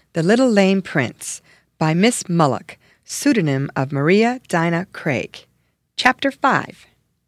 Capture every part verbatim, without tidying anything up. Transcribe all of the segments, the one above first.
The Little Lame Prince by Miss Mullock, pseudonym of Maria Dinah Craig. Chapter five.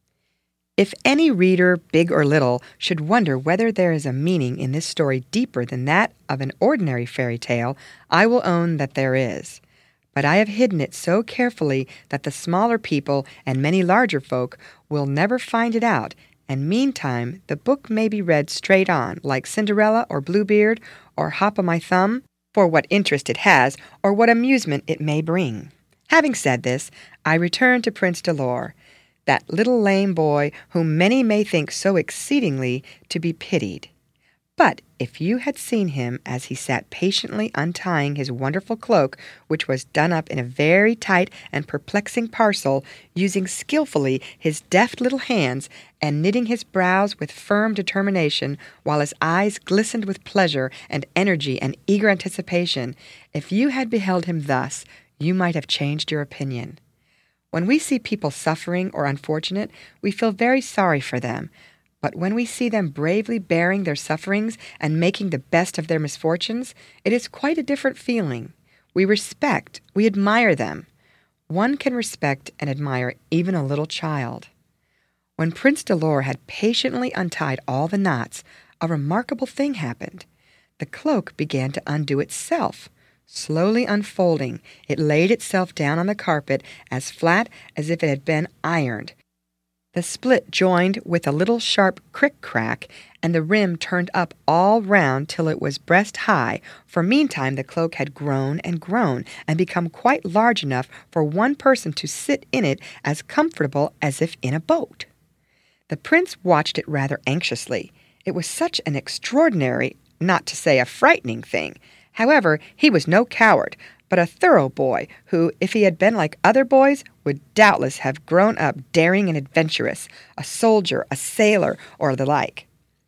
If any reader, big or little, should wonder whether there is a meaning in this story deeper than that of an ordinary fairy tale, I will own that there is. But I have hidden it so carefully that the smaller people and many larger folk will never find it out, and meantime the book may be read straight on, like Cinderella or Bluebeard or Hop o' My Thumb, for what interest it has or what amusement it may bring. Having said this, I return to Prince Dolor, that little lame boy whom many may think so exceedingly to be pitied. But if you had seen him as he sat patiently untying his wonderful cloak, which was done up in a very tight and perplexing parcel, using skillfully his deft little hands, and knitting his brows with firm determination, while his eyes glistened with pleasure and energy and eager anticipation, if you had beheld him thus, you might have changed your opinion. When we see people suffering or unfortunate, we feel very sorry for them. But when we see them bravely bearing their sufferings and making the best of their misfortunes, it is quite a different feeling. We respect, we admire them. One can respect and admire even a little child. When Prince Dolor had patiently untied all the knots, a remarkable thing happened. The cloak began to undo itself. Slowly unfolding, it laid itself down on the carpet as flat as if it had been ironed. The split joined with a little sharp crick-crack, and the rim turned up all round till it was breast-high, for meantime the cloak had grown and grown, and become quite large enough for one person to sit in it as comfortable as if in a boat. The prince watched it rather anxiously. It was such an extraordinary, not to say a frightening thing. However, he was no coward, but a thorough boy, who, if he had been like other boys, would doubtless have grown up daring and adventurous, a soldier, a sailor, or the like.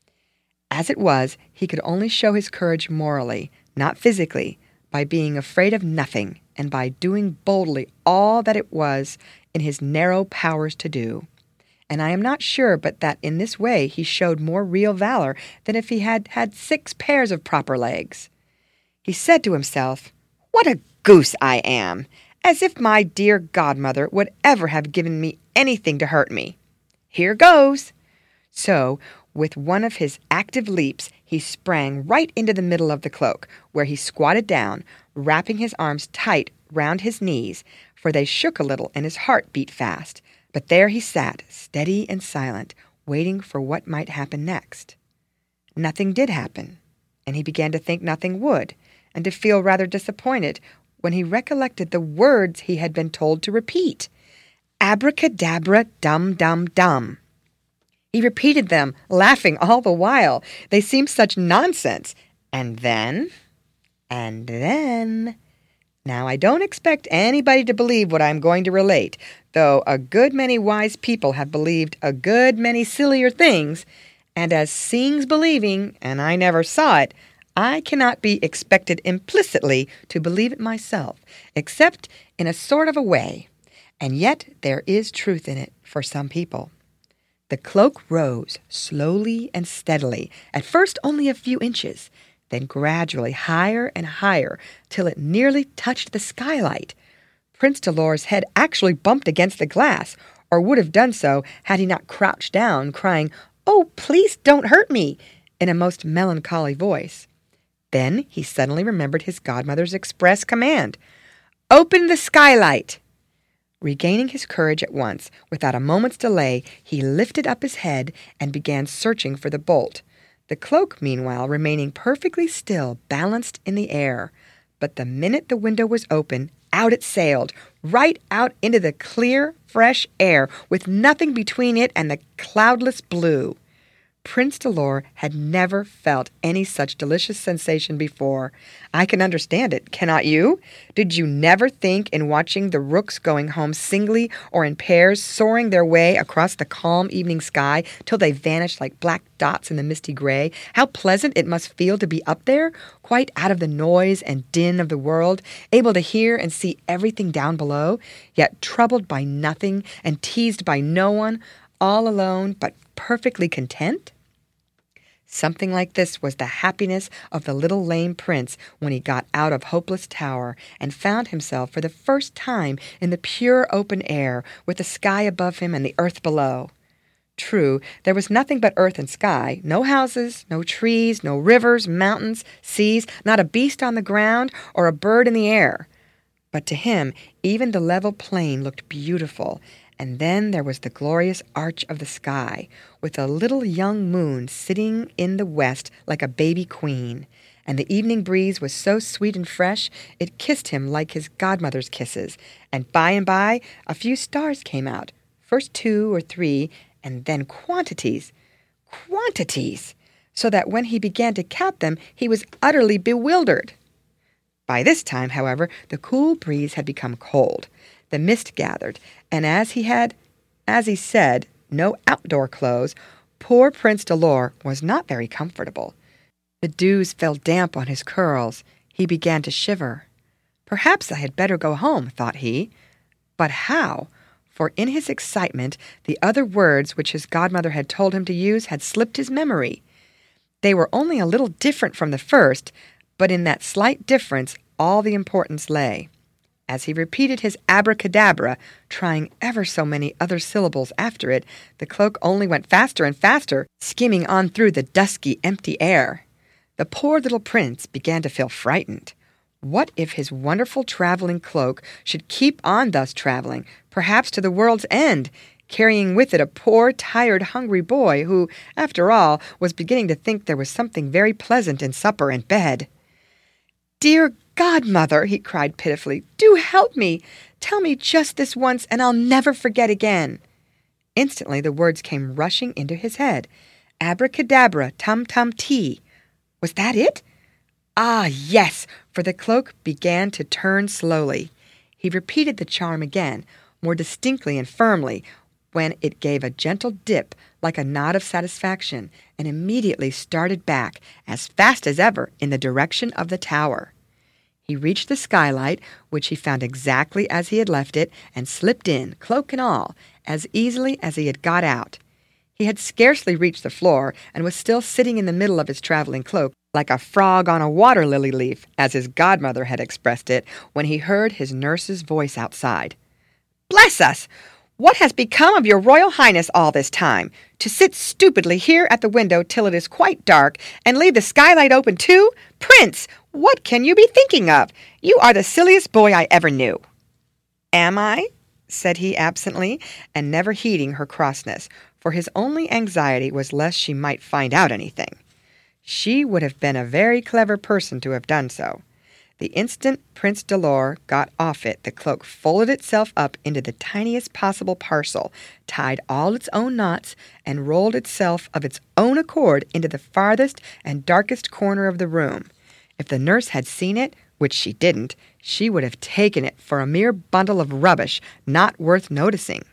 As it was, he could only show his courage morally, not physically, by being afraid of nothing, and by doing boldly all that it was in his narrow powers to do. And I am not sure but that in this way he showed more real valor than if he had had six pairs of proper legs. He said to himself, "What a goose I am! As if my dear godmother would ever have given me anything to hurt me. Here goes!" So, with one of his active leaps, he sprang right into the middle of the cloak, where he squatted down, wrapping his arms tight round his knees, for they shook a little and his heart beat fast. But there he sat, steady and silent, waiting for what might happen next. Nothing did happen, and he began to think nothing would, and to feel rather disappointed when he recollected the words he had been told to repeat. Abracadabra, dum, dum, dum. He repeated them, laughing all the while. They seemed such nonsense. And then, and then... Now, I don't expect anybody to believe what I am going to relate, though a good many wise people have believed a good many sillier things, and as seeing's believing, and I never saw it, I cannot be expected implicitly to believe it myself, except in a sort of a way. And yet there is truth in it for some people. The cloak rose slowly and steadily, at first only a few inches, then gradually higher and higher, till it nearly touched the skylight. Prince Dolor's head actually bumped against the glass, or would have done so had he not crouched down, crying, "Oh, please don't hurt me," in a most melancholy voice. Then he suddenly remembered his godmother's express command, "Open the skylight!" Regaining his courage at once, without a moment's delay, he lifted up his head and began searching for the bolt. The cloak, meanwhile, remaining perfectly still, balanced in the air. But the minute the window was open, out it sailed, right out into the clear, fresh air, with nothing between it and the cloudless blue. Prince Dolor had never felt any such delicious sensation before. I can understand it, cannot you? Did you never think, in watching the rooks going home singly or in pairs, soaring their way across the calm evening sky till they vanished like black dots in the misty gray, how pleasant it must feel to be up there, quite out of the noise and din of the world, able to hear and see everything down below, yet troubled by nothing and teased by no one, all alone but perfectly content? Something like this was the happiness of the little lame prince when he got out of Hopeless Tower and found himself for the first time in the pure open air, with the sky above him and the earth below. True, there was nothing but earth and sky, no houses, no trees, no rivers, mountains, seas, not a beast on the ground or a bird in the air. But to him, even the level plain looked beautiful, and then there was the glorious arch of the sky, with a little young moon sitting in the west like a baby queen, and the evening breeze was so sweet and fresh it kissed him like his godmother's kisses, and by and by a few stars came out, first two or three, and then quantities, quantities, so that when he began to count them he was utterly bewildered. By this time, however, the cool breeze had become cold. The mist gathered, and as he had, as he said, no outdoor clothes, poor Prince Dolor was not very comfortable. The dews fell damp on his curls. He began to shiver. Perhaps I had better go home, thought he. But how? For in his excitement, the other words which his godmother had told him to use had slipped his memory. They were only a little different from the first, but in that slight difference all the importance lay. As he repeated his abracadabra, trying ever so many other syllables after it, the cloak only went faster and faster, skimming on through the dusky, empty air. The poor little prince began to feel frightened. What if his wonderful traveling cloak should keep on thus traveling, perhaps to the world's end, carrying with it a poor, tired, hungry boy who, after all, was beginning to think there was something very pleasant in supper and bed? "Dear godmother," he cried pitifully, "do help me. Tell me just this once, and I'll never forget again." Instantly the words came rushing into his head. Abracadabra, tum-tum-tea. Was that it? Ah, yes, for the cloak began to turn slowly. He repeated the charm again, more distinctly and firmly, when it gave a gentle dip like a nod of satisfaction, and immediately started back, as fast as ever, in the direction of the tower. He reached the skylight, which he found exactly as he had left it, and slipped in, cloak and all, as easily as he had got out. He had scarcely reached the floor, and was still sitting in the middle of his traveling cloak, like a frog on a water-lily leaf, as his godmother had expressed it, when he heard his nurse's voice outside. "Bless us! What has become of your Royal Highness all this time? To sit stupidly here at the window till it is quite dark, and leave the skylight open too? Prince, what can you be thinking of? You are the silliest boy I ever knew." "Am I?" said he absently, and never heeding her crossness, for his only anxiety was lest she might find out anything. She would have been a very clever person to have done so. The instant Prince Dolor got off it, the cloak folded itself up into the tiniest possible parcel, tied all its own knots, and rolled itself of its own accord into the farthest and darkest corner of the room. If the nurse had seen it, which she didn't, she would have taken it for a mere bundle of rubbish not worth noticing.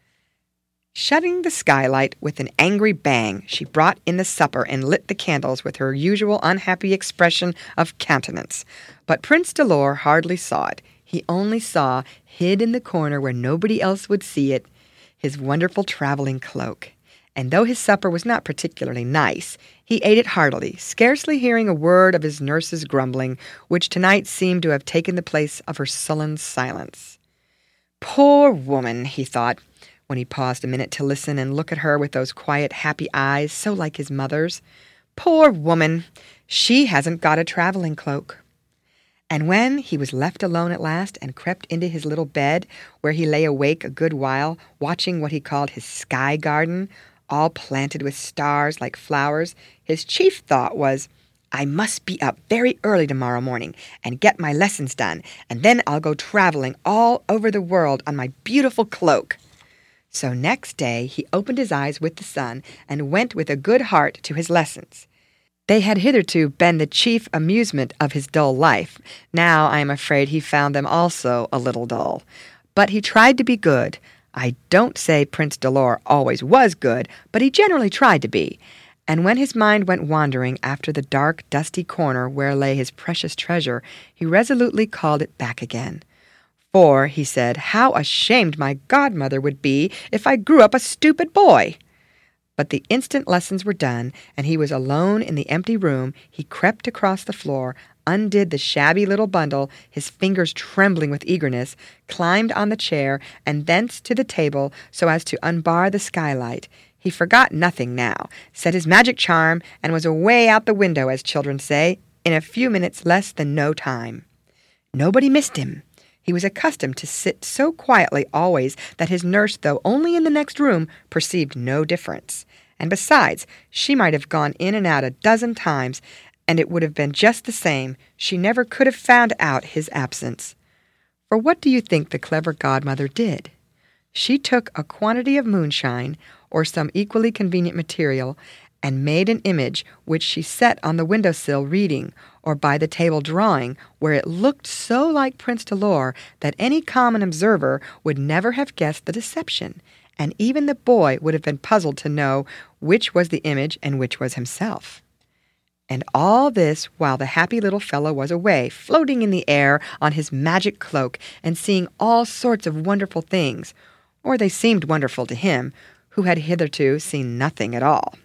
Shutting the skylight with an angry bang, she brought in the supper and lit the candles with her usual unhappy expression of countenance. But Prince Dolor hardly saw it. He only saw, hid in the corner where nobody else would see it, his wonderful traveling cloak. And though his supper was not particularly nice, he ate it heartily, scarcely hearing a word of his nurse's grumbling, which tonight seemed to have taken the place of her sullen silence. "Poor woman," he thought, when he paused a minute to listen and look at her with those quiet, happy eyes so like his mother's. "Poor woman, she hasn't got a traveling cloak." And when he was left alone at last and crept into his little bed, where he lay awake a good while, watching what he called his sky garden, all planted with stars like flowers, his chief thought was, "I must be up very early tomorrow morning and get my lessons done, and then I'll go traveling all over the world on my beautiful cloak." So next day he opened his eyes with the sun and went with a good heart to his lessons. They had hitherto been the chief amusement of his dull life. Now I am afraid he found them also a little dull. But he tried to be good. I don't say Prince Dolor always was good, but he generally tried to be. And when his mind went wandering after the dark, dusty corner where lay his precious treasure, he resolutely called it back again. "For," he said, "how ashamed my godmother would be if I grew up a stupid boy." But the instant lessons were done, and he was alone in the empty room, he crept across the floor, undid the shabby little bundle, his fingers trembling with eagerness, climbed on the chair, and thence to the table so as to unbar the skylight. He forgot nothing now, said his magic charm, and was away out the window, as children say, in a few minutes less than no time. Nobody missed him. He was accustomed to sit so quietly always that his nurse, though only in the next room, perceived no difference. And besides, she might have gone in and out a dozen times, and it would have been just the same. She never could have found out his absence. For what do you think the clever godmother did? She took a quantity of moonshine, or some equally convenient material, and made an image which she set on the window-sill reading, or by the table drawing, where it looked so like Prince Dolor that any common observer would never have guessed the deception, and even the boy would have been puzzled to know which was the image and which was himself. And all this while the happy little fellow was away, floating in the air on his magic cloak, and seeing all sorts of wonderful things, or they seemed wonderful to him, who had hitherto seen nothing at all.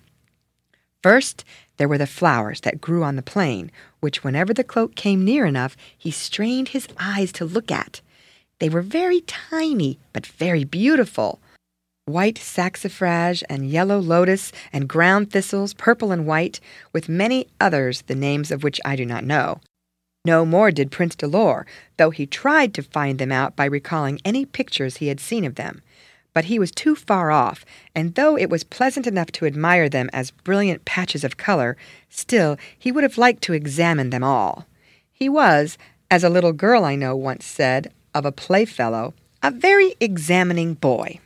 First, there were the flowers that grew on the plain, which whenever the cloak came near enough, he strained his eyes to look at. They were very tiny, but very beautiful. White saxifrage and yellow lotus and ground thistles, purple and white, with many others, the names of which I do not know. No more did Prince Dolor, though he tried to find them out by recalling any pictures he had seen of them. But he was too far off, and though it was pleasant enough to admire them as brilliant patches of color, still he would have liked to examine them all. He was, as a little girl I know once said of a playfellow, a very examining boy.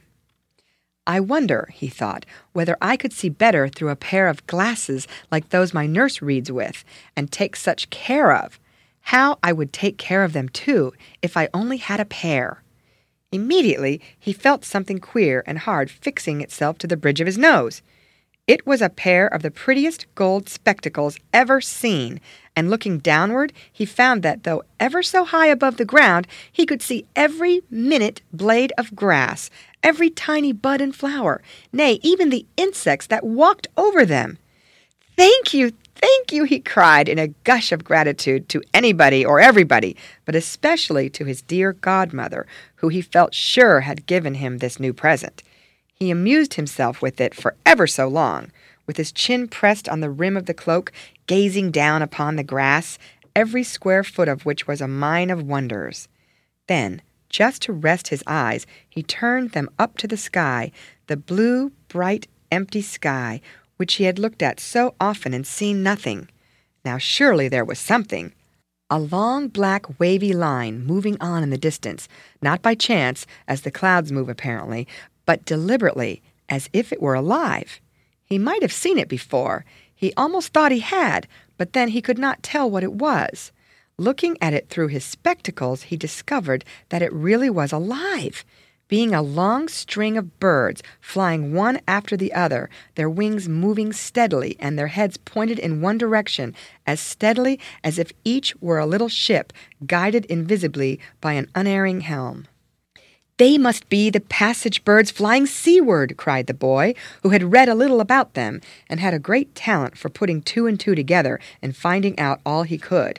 I wonder, he thought, whether I could see better through a pair of glasses like those my nurse reads with, and take such care of. How I would take care of them, too, if I only had a pair. Immediately he felt something queer and hard fixing itself to the bridge of his nose. It was a pair of the prettiest gold spectacles ever seen, and looking downward, he found that though ever so high above the ground, he could see every minute blade of grass, every tiny bud and flower, nay, even the insects that walked over them. "Thank you, thank you," he cried in a gush of gratitude to anybody or everybody, but especially to his dear godmother, who he felt sure had given him this new present. He amused himself with it for ever so long, with his chin pressed on the rim of the cloak, gazing down upon the grass, every square foot of which was a mine of wonders. Then, just to rest his eyes, he turned them up to the sky, the blue, bright, empty sky, which he had looked at so often and seen nothing. Now surely there was something. A long black wavy line moving on in the distance, not by chance, as the clouds move apparently, but deliberately, as if it were alive. He might have seen it before. He almost thought he had, but then he could not tell what it was. Looking at it through his spectacles, he discovered that it really was alive, being a long string of birds, flying one after the other, their wings moving steadily and their heads pointed in one direction, as steadily as if each were a little ship, guided invisibly by an unerring helm. "They must be the passage birds flying seaward," cried the boy, who had read a little about them, and had a great talent for putting two and two together and finding out all he could.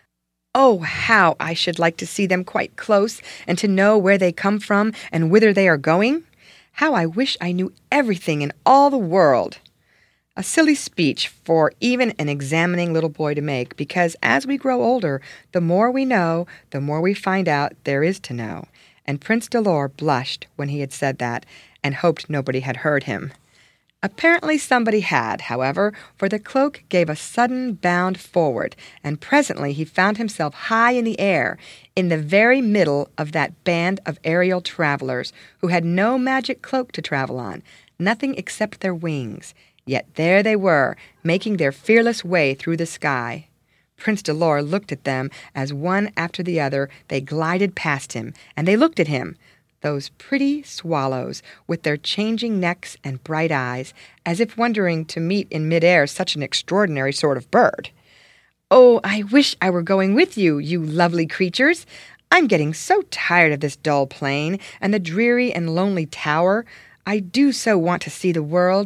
"Oh, how I should like to see them quite close, and to know where they come from and whither they are going. How I wish I knew everything in all the world." A silly speech for even an examining little boy to make, because as we grow older, the more we know, the more we find out there is to know. And Prince Dolor blushed when he had said that, and hoped nobody had heard him. Apparently somebody had, however, for the cloak gave a sudden bound forward, and presently he found himself high in the air, in the very middle of that band of aerial travelers, who had no magic cloak to travel on, nothing except their wings. Yet there they were, making their fearless way through the sky. Prince Dolor looked at them as one after the other they glided past him, and they looked at him, those pretty swallows, with their changing necks and bright eyes, as if wondering to meet in mid-air such an extraordinary sort of bird. "Oh, I wish I were going with you, you lovely creatures. I'm getting so tired of this dull plain and the dreary and lonely tower. I do so want to see the world.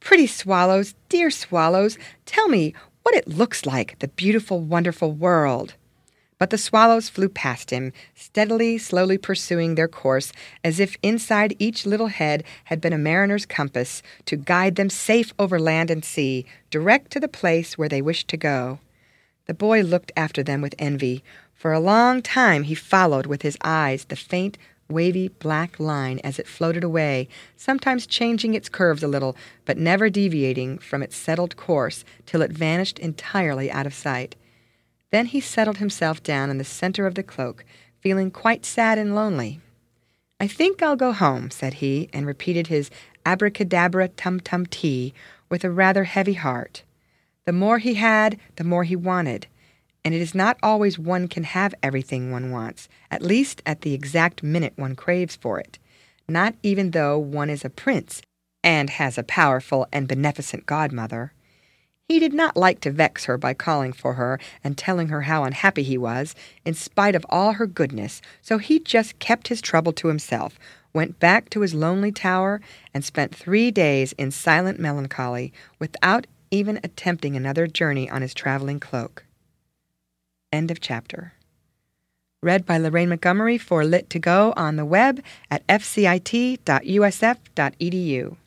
pretty swallows, dear swallows, tell me what it looks like, the beautiful, wonderful world." But the swallows flew past him, steadily, slowly pursuing their course, as if inside each little head had been a mariner's compass to guide them safe over land and sea, direct to the place where they wished to go. The boy looked after them with envy. For a long time he followed with his eyes the faint, wavy black line as it floated away, sometimes changing its curves a little, but never deviating from its settled course till it vanished entirely out of sight. Then he settled himself down in the center of the cloak, feeling quite sad and lonely. "I think I'll go home," said he, and repeated his abracadabra tum-tum-tea with a rather heavy heart. The more he had, the more he wanted, and it is not always one can have everything one wants, at least at the exact minute one craves for it, not even though one is a prince and has a powerful and beneficent godmother. He did not like to vex her by calling for her and telling her how unhappy he was, in spite of all her goodness, so he just kept his trouble to himself, went back to his lonely tower, and spent three days in silent melancholy, without even attempting another journey on his traveling cloak. End of chapter. Read by Lorraine Montgomery for Lit to Go on the web at f c i t dot u s f dot e d u.